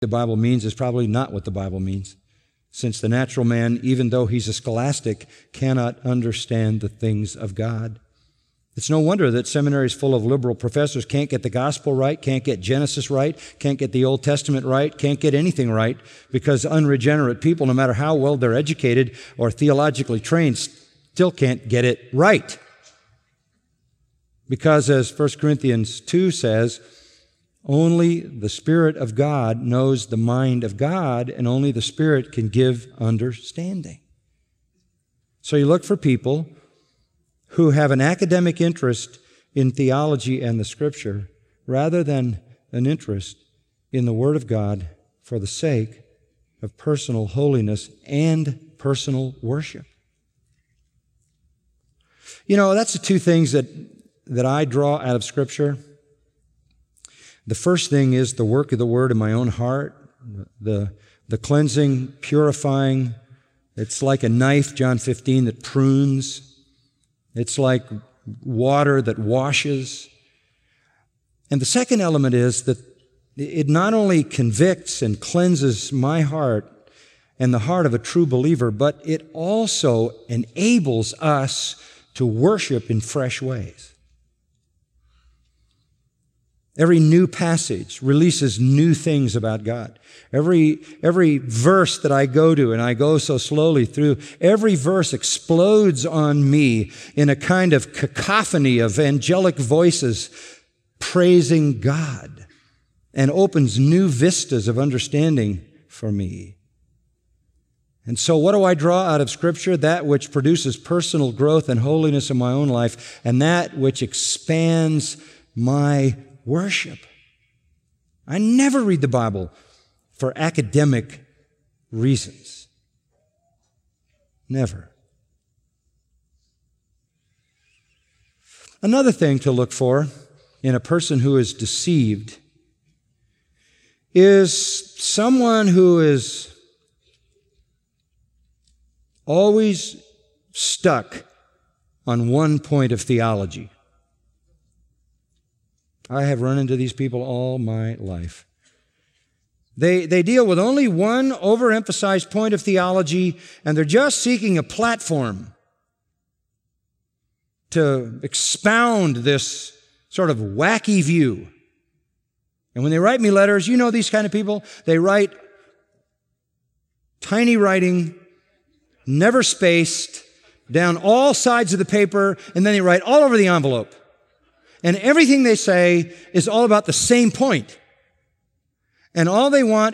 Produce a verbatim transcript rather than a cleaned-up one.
the Bible means is probably not what the Bible means, since the natural man, even though he's a scholastic, cannot understand the things of God. It's no wonder that seminaries full of liberal professors can't get the gospel right, can't get Genesis right, can't get the Old Testament right, can't get anything right, because unregenerate people, no matter how well they're educated or theologically trained, still can't get it right. Because as First Corinthians two says, only the Spirit of God knows the mind of God, and only the Spirit can give understanding. So you look for people who have an academic interest in theology and the Scripture rather than an interest in the Word of God for the sake of personal holiness and personal worship. You know, that's the two things that, that I draw out of Scripture. The first thing is the work of the Word in my own heart, the, the cleansing, purifying. It's like a knife, John fifteen, that prunes. It's like water that washes. And the second element is that it not only convicts and cleanses my heart and the heart of a true believer, but it also enables us to worship in fresh ways. Every new passage releases new things about God. Every, every verse that I go to, and I go so slowly through, every verse explodes on me in a kind of cacophony of angelic voices praising God and opens new vistas of understanding for me. And so what do I draw out of Scripture? That which produces personal growth and holiness in my own life, and that which expands my worship. I never read the Bible for academic reasons. Never. Another thing to look for in a person who is deceived is someone who is always stuck on one point of theology. I have run into these people all my life. They, they deal with only one overemphasized point of theology, and they're just seeking a platform to expound this sort of wacky view. And when they write me letters, you know these kind of people, they write tiny writing, never spaced, down all sides of the paper, and then they write all over the envelope. And everything they say is all about the same point. And all they want